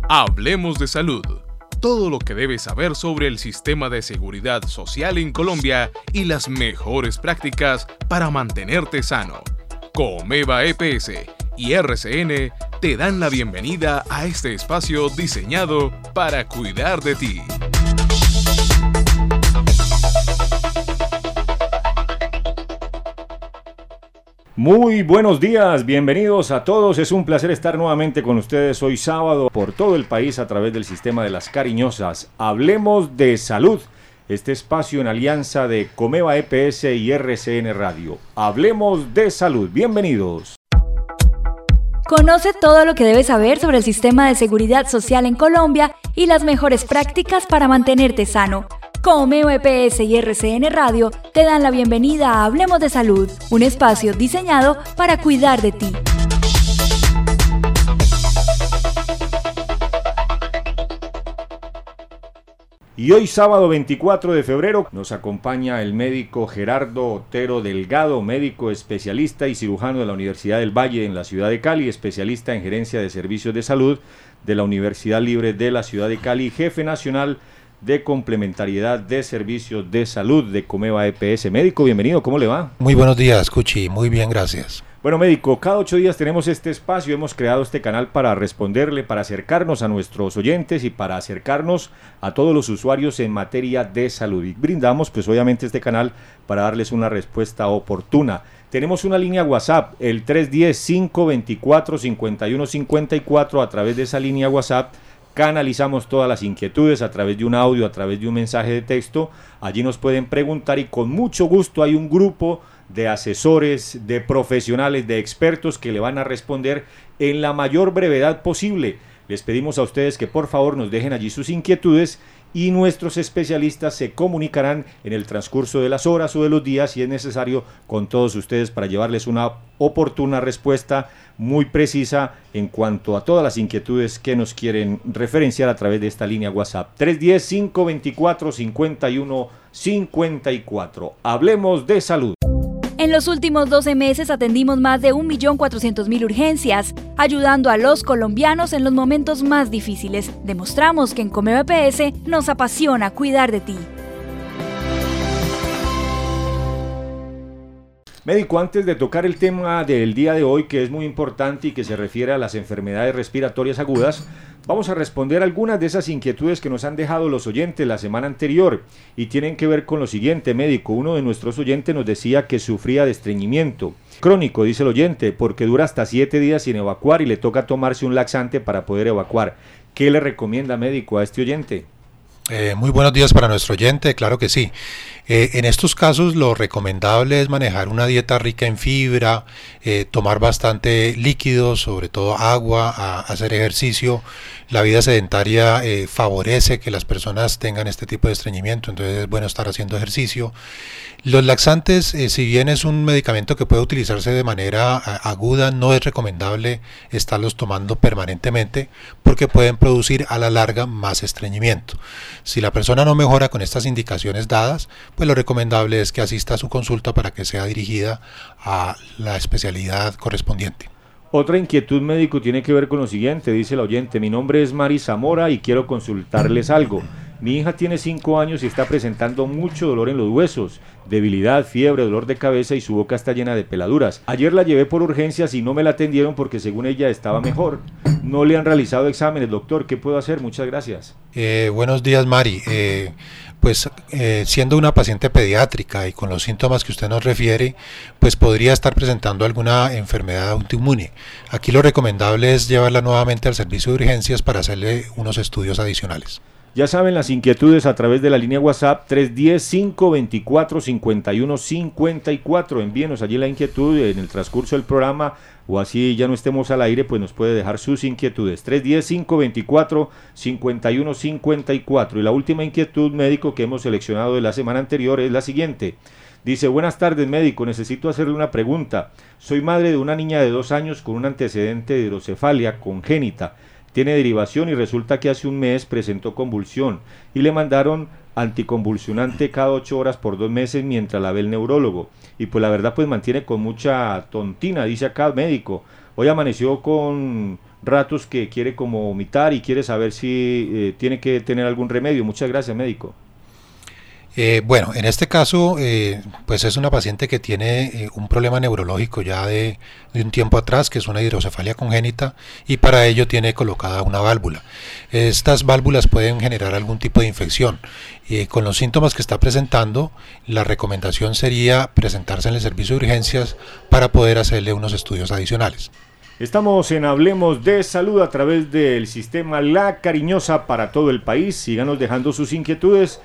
Hablemos de salud. Todo lo que debes saber sobre el sistema de seguridad social en Colombia y las mejores prácticas para mantenerte sano. Comeva EPS y RCN te dan la bienvenida a este espacio diseñado para cuidar de ti. Muy buenos días, bienvenidos a todos, es un placer estar nuevamente con ustedes hoy sábado por todo el país a través del sistema de las cariñosas. Hablemos de salud, este espacio en alianza de Comeva EPS y RCN Radio. Hablemos de salud, bienvenidos. Conoce todo lo que debes saber sobre el sistema de seguridad social en Colombia y las mejores prácticas para mantenerte sano. Comeva EPS y RCN Radio te dan la bienvenida a Hablemos de Salud, un espacio diseñado para cuidar de ti. Y hoy sábado 24 de febrero nos acompaña el médico Gerardo Otero Delgado, médico especialista y cirujano de la Universidad del Valle en la ciudad de Cali, especialista en gerencia de servicios de salud de la Universidad Libre de la ciudad de Cali, jefe nacional de complementariedad de servicios de salud de Comeva EPS. Médico, bienvenido, ¿cómo le va? Muy buenos días, Cuchi, muy bien, gracias. Bueno, médico, cada 8 días tenemos este espacio, hemos creado este canal para responderle, para acercarnos a nuestros oyentes y para acercarnos a todos los usuarios en materia de salud. Y brindamos, pues obviamente, este canal para darles una respuesta oportuna. Tenemos una línea WhatsApp, el 310-524-5154, a través de esa línea WhatsApp canalizamos todas las inquietudes a través de un audio, a través de un mensaje de texto. Allí nos pueden preguntar y con mucho gusto hay un grupo de asesores, de profesionales, de expertos que le van a responder en la mayor brevedad posible. Les pedimos a ustedes que por favor nos dejen allí sus inquietudes y nuestros especialistas se comunicarán en el transcurso de las horas o de los días, si es necesario, con todos ustedes para llevarles una oportuna respuesta muy precisa en cuanto a todas las inquietudes que nos quieren referenciar a través de esta línea WhatsApp. 310-524-5154. Hablemos de salud. En los últimos 12 meses atendimos más de 1.400.000 urgencias, ayudando a los colombianos en los momentos más difíciles. Demostramos que en Comeva EPS nos apasiona cuidar de ti. Médico, antes de tocar el tema del día de hoy, que es muy importante y que se refiere a las enfermedades respiratorias agudas, vamos a responder algunas de esas inquietudes que nos han dejado los oyentes la semana anterior y tienen que ver con lo siguiente, médico. Uno de nuestros oyentes nos decía que sufría de estreñimiento crónico, dice el oyente, porque dura hasta 7 días sin evacuar y le toca tomarse un laxante para poder evacuar. ¿Qué le recomienda, médico, a este oyente? Muy buenos días para nuestro oyente, claro que sí. En estos casos lo recomendable es manejar una dieta rica en fibra, tomar bastante líquido, sobre todo agua, hacer ejercicio. La vida sedentaria favorece que las personas tengan este tipo de estreñimiento, entonces es bueno estar haciendo ejercicio. Los laxantes, si bien es un medicamento que puede utilizarse de manera aguda, no es recomendable estarlos tomando permanentemente porque pueden producir a la larga más estreñimiento. Si la persona no mejora con estas indicaciones dadas, pues lo recomendable es que asista a su consulta para que sea dirigida a la especialidad correspondiente. Otra inquietud, médico, tiene que ver con lo siguiente, dice el oyente: mi nombre es Mari Zamora y quiero consultarles algo. Mi hija tiene 5 años y está presentando mucho dolor en los huesos, debilidad, fiebre, dolor de cabeza y su boca está llena de peladuras. Ayer la llevé por urgencias y no me la atendieron porque según ella estaba mejor. No le han realizado exámenes, doctor, ¿qué puedo hacer? Muchas gracias. Buenos días, Mari. Siendo una paciente pediátrica y con los síntomas que usted nos refiere, pues podría estar presentando alguna enfermedad autoinmune. Aquí lo recomendable es llevarla nuevamente al servicio de urgencias para hacerle unos estudios adicionales. Ya saben, las inquietudes a través de la línea WhatsApp 310-524-5154. Envíenos allí la inquietud en el transcurso del programa o así ya no estemos al aire, pues nos puede dejar sus inquietudes. 310-524-5154. Y la última inquietud, médico, que hemos seleccionado de la semana anterior es la siguiente. Dice: buenas tardes, médico, necesito hacerle una pregunta. Soy madre de una niña de 2 años con un antecedente de hidrocefalia congénita. Tiene derivación y resulta que hace un mes presentó convulsión y le mandaron anticonvulsionante cada 8 horas por 2 meses mientras la ve el neurólogo. Y pues la verdad pues mantiene con mucha tontina, dice acá el médico. Hoy amaneció con ratos que quiere como vomitar y quiere saber si tiene que tener algún remedio. Muchas gracias, médico. Bueno, en este caso, pues es una paciente que tiene un problema neurológico ya de un tiempo atrás, que es una hidrocefalia congénita, y para ello tiene colocada una válvula. Estas válvulas pueden generar algún tipo de infección. Con los síntomas que está presentando, la recomendación sería presentarse en el servicio de urgencias para poder hacerle unos estudios adicionales. Estamos en Hablemos de Salud a través del sistema La Cariñosa para todo el país. Síganos dejando sus inquietudes.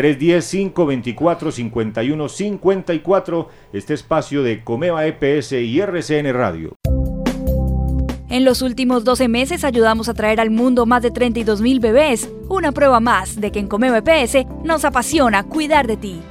310-524-5154, este espacio de Comeva EPS y RCN Radio. En los últimos 12 meses ayudamos a traer al mundo más de 32,000 bebés, una prueba más de que en Comeva EPS nos apasiona cuidar de ti.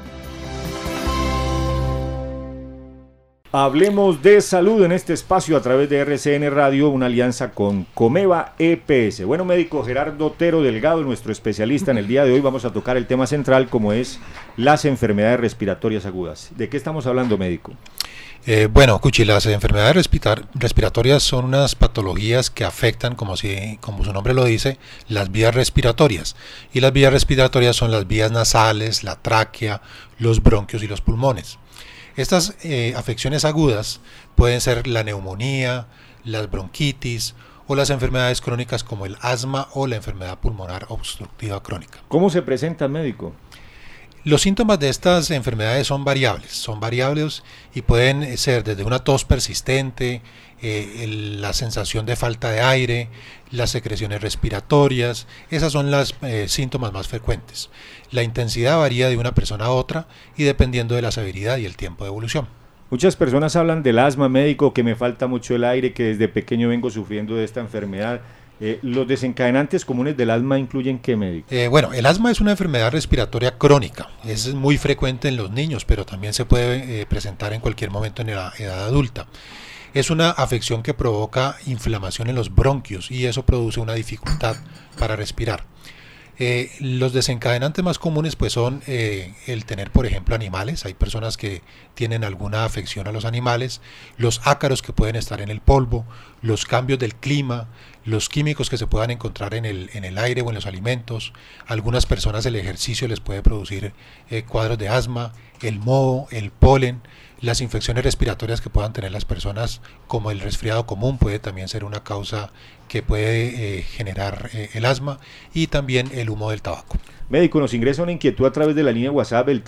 Hablemos de salud en este espacio a través de RCN Radio, una alianza con Comeva EPS. Bueno, médico Gerardo Otero Delgado, nuestro especialista en el día de hoy, vamos a tocar el tema central como es las enfermedades respiratorias agudas. ¿De qué estamos hablando, médico? Bueno, Cuchi, las enfermedades respiratorias son unas patologías que afectan, como su nombre lo dice, las vías respiratorias. Y las vías respiratorias son las vías nasales, la tráquea, los bronquios y los pulmones. Estas afecciones agudas pueden ser la neumonía, las bronquitis o las enfermedades crónicas como el asma o la enfermedad pulmonar obstructiva crónica. ¿Cómo se presenta, médico? Los síntomas de estas enfermedades son variables y pueden ser desde una tos persistente, la sensación de falta de aire, las secreciones respiratorias. Esas son los síntomas más frecuentes. La intensidad varía de una persona a otra y dependiendo de la severidad y el tiempo de evolución. Muchas personas hablan del asma, médico, que me falta mucho el aire, que desde pequeño vengo sufriendo de esta enfermedad. ¿Los desencadenantes comunes del asma incluyen qué, médico? Bueno, el asma es una enfermedad respiratoria crónica. Es muy frecuente en los niños, pero también se puede presentar en cualquier momento en la edad adulta. Es una afección que provoca inflamación en los bronquios y eso produce una dificultad para respirar. Los desencadenantes más comunes pues son el tener, por ejemplo, animales. Hay personas que tienen alguna afección a los animales, los ácaros que pueden estar en el polvo, los cambios del clima, los químicos que se puedan encontrar en el aire o en los alimentos. Algunas personas el ejercicio les puede producir cuadros de asma, el moho, el polen. Las infecciones respiratorias que puedan tener las personas, como el resfriado común, puede también ser una causa que puede generar el asma, y también el humo del tabaco. Médico, nos ingresa una inquietud a través de la línea WhatsApp, el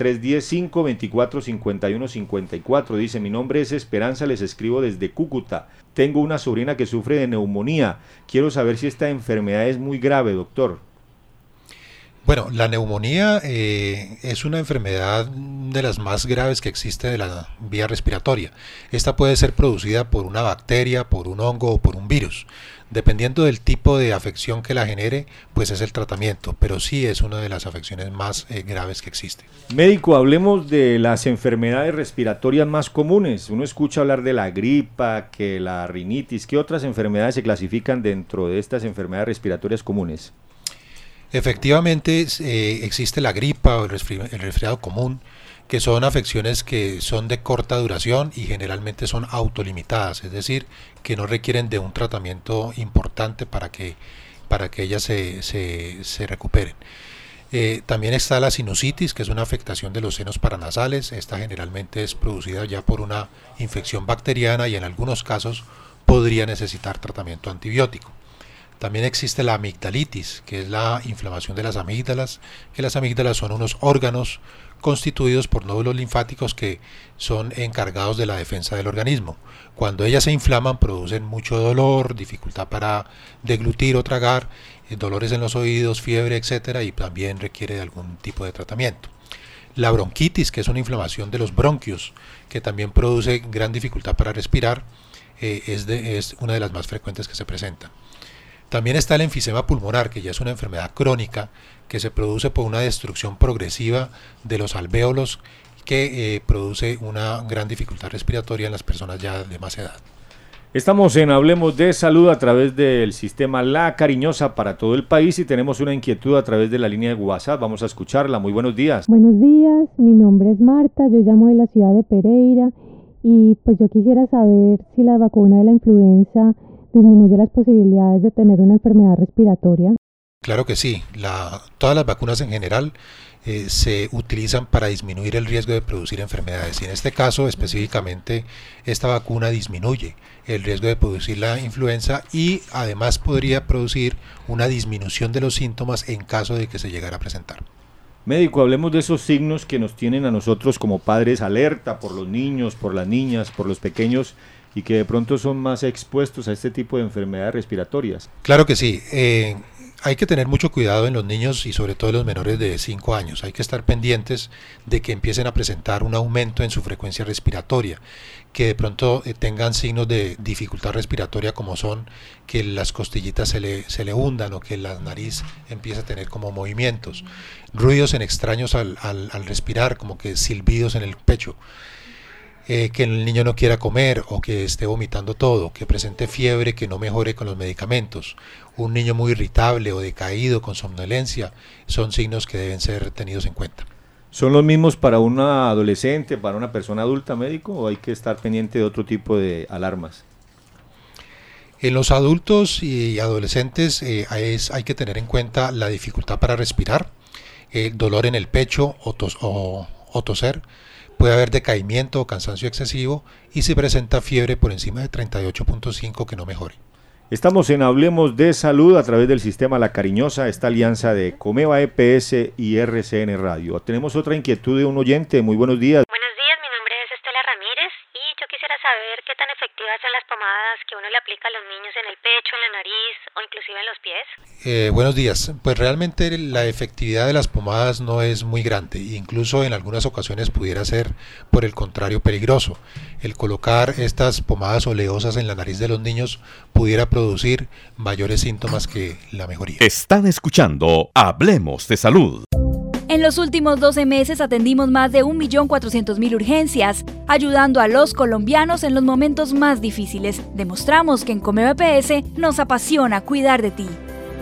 310-524-5154. Dice, mi nombre es Esperanza, les escribo desde Cúcuta. Tengo una sobrina que sufre de neumonía. Quiero saber si esta enfermedad es muy grave, doctor. Bueno, la neumonía es una enfermedad de las más graves que existe de la vía respiratoria. Esta puede ser producida por una bacteria, por un hongo o por un virus. Dependiendo del tipo de afección que la genere, pues es el tratamiento, pero sí es una de las afecciones más graves que existe. Médico, hablemos de las enfermedades respiratorias más comunes. Uno escucha hablar de la gripa, que la rinitis. ¿Qué otras enfermedades se clasifican dentro de estas enfermedades respiratorias comunes? Efectivamente, existe la gripa o el resfriado común, que son afecciones que son de corta duración y generalmente son autolimitadas, es decir, que no requieren de un tratamiento importante para que ellas se recuperen. También está la sinusitis, que es una afectación de los senos paranasales. Esta generalmente es producida ya por una infección bacteriana y en algunos casos podría necesitar tratamiento antibiótico. También existe la amigdalitis, que es la inflamación de las amígdalas, que las amígdalas son unos órganos constituidos por nódulos linfáticos que son encargados de la defensa del organismo. Cuando ellas se inflaman producen mucho dolor, dificultad para deglutir o tragar, dolores en los oídos, fiebre, etcétera, y también requiere de algún tipo de tratamiento. La bronquitis, que es una inflamación de los bronquios, que también produce gran dificultad para respirar, es una de las más frecuentes que se presentan. También está el enfisema pulmonar, que ya es una enfermedad crónica que se produce por una destrucción progresiva de los alvéolos que produce una gran dificultad respiratoria en las personas ya de más edad. Estamos en Hablemos de Salud a través del sistema La Cariñosa para todo el país y tenemos una inquietud a través de la línea de WhatsApp. Vamos a escucharla. Muy buenos días. Buenos días, mi nombre es Marta, yo llamo de la ciudad de Pereira y pues yo quisiera saber si la vacuna de la influenza disminuye las posibilidades de tener una enfermedad respiratoria? Claro que sí. Todas las vacunas en general se utilizan para disminuir el riesgo de producir enfermedades. Y en este caso específicamente esta vacuna disminuye el riesgo de producir la influenza y además podría producir una disminución de los síntomas en caso de que se llegara a presentar. Médico, hablemos de esos signos que nos tienen a nosotros como padres alerta por los niños, por las niñas, por los pequeños y que de pronto son más expuestos a este tipo de enfermedades respiratorias. Claro que sí. Hay que tener mucho cuidado en los niños y sobre todo en los menores de 5 años. Hay que estar pendientes de que empiecen a presentar un aumento en su frecuencia respiratoria, que de pronto tengan signos de dificultad respiratoria como son que las costillitas se le hundan o que la nariz empiece a tener como movimientos, ruidos extraños al respirar, como que silbidos en el pecho. Que el niño no quiera comer o que esté vomitando todo, que presente fiebre que no mejore con los medicamentos, un niño muy irritable o decaído con somnolencia, son signos que deben ser tenidos en cuenta. ¿Son los mismos para una adolescente, para una persona adulta, médico, o hay que estar pendiente de otro tipo de alarmas? En los adultos y adolescentes hay que tener en cuenta la dificultad para respirar, dolor en el pecho o toser. Puede haber decaimiento o cansancio excesivo y si presenta fiebre por encima de 38.5 que no mejore. Estamos en Hablemos de Salud a través del sistema La Cariñosa, esta alianza de Comeva EPS y RCN Radio. Tenemos otra inquietud de un oyente. Muy buenos días. Buenos días, mi nombre es Estela Ramírez y yo quisiera saber qué tan efectivas son las pomadas que uno le aplica a los niños en el pecho, en la nariz o inclusive en los pies. Buenos días. Pues realmente la efectividad de las pomadas no es muy grande, incluso en algunas ocasiones pudiera ser por el contrario peligroso. El colocar estas pomadas oleosas en la nariz de los niños pudiera producir mayores síntomas que la mejoría. Están escuchando Hablemos de Salud. En los últimos 12 meses atendimos más de 1.400.000 urgencias, ayudando a los colombianos en los momentos más difíciles. Demostramos que en Comeva EPS nos apasiona cuidar de ti.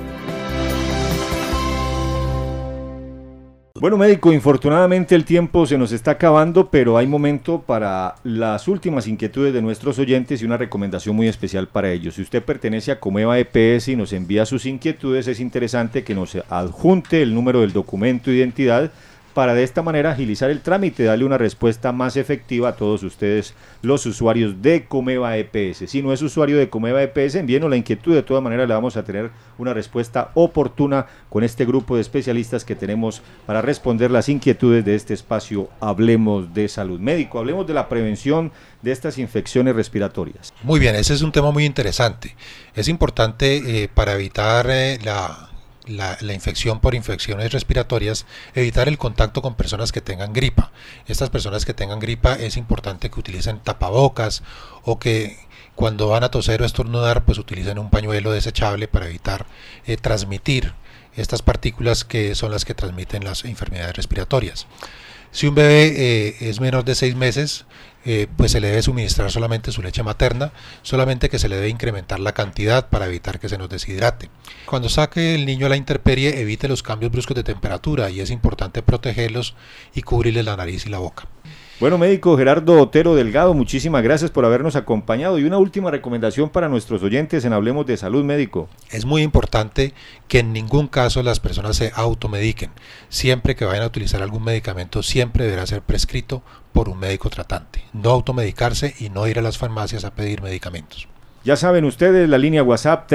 Bueno, médico, infortunadamente el tiempo se nos está acabando, pero hay momento para las últimas inquietudes de nuestros oyentes y una recomendación muy especial para ellos. Si usted pertenece a Comeva EPS y nos envía sus inquietudes, es interesante que nos adjunte el número del documento de identidad para de esta manera agilizar el trámite, darle una respuesta más efectiva a todos ustedes, los usuarios de Comeva EPS. Si no es usuario de Comeva EPS, envíenos la inquietud, de todas maneras le vamos a tener una respuesta oportuna con este grupo de especialistas que tenemos para responder las inquietudes de este espacio Hablemos de Salud. Médico, hablemos de la prevención de estas infecciones respiratorias. Muy bien, ese es un tema muy interesante. Es importante para evitar la infección por infecciones respiratorias, evitar el contacto con personas que tengan gripa. Estas personas que tengan gripa es importante que utilicen tapabocas o que cuando van a toser o estornudar pues utilicen un pañuelo desechable para evitar transmitir estas partículas que son las que transmiten las enfermedades respiratorias. Si un bebé es menor de 6 meses, pues se le debe suministrar solamente su leche materna, solamente que se le debe incrementar la cantidad para evitar que se nos deshidrate. Cuando saque el niño a la intemperie, evite los cambios bruscos de temperatura y es importante protegerlos y cubrirles la nariz y la boca. Bueno, médico Gerardo Otero Delgado, muchísimas gracias por habernos acompañado y una última recomendación para nuestros oyentes en Hablemos de Salud, médico. Es muy importante que en ningún caso las personas se automediquen. Siempre que vayan a utilizar algún medicamento, siempre deberá ser prescrito por un médico tratante. No automedicarse y no ir a las farmacias a pedir medicamentos. Ya saben ustedes, la línea WhatsApp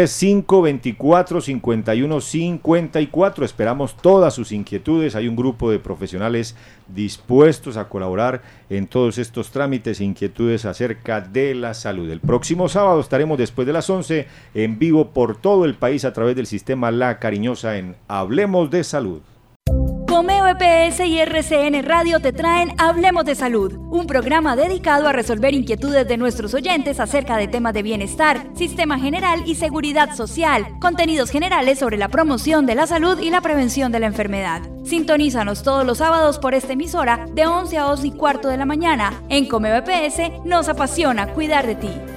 310-524-5154. Esperamos todas sus inquietudes. Hay un grupo de profesionales dispuestos a colaborar en todos estos trámites e inquietudes acerca de la salud. El próximo sábado estaremos después de las 11 en vivo por todo el país a través del sistema La Cariñosa en Hablemos de Salud. Comeva EPS y RCN Radio te traen Hablemos de Salud, un programa dedicado a resolver inquietudes de nuestros oyentes acerca de temas de bienestar, sistema general y seguridad social, contenidos generales sobre la promoción de la salud y la prevención de la enfermedad. Sintonízanos todos los sábados por esta emisora de 11 a 11:15 de la mañana. En Comeva EPS nos apasiona cuidar de ti.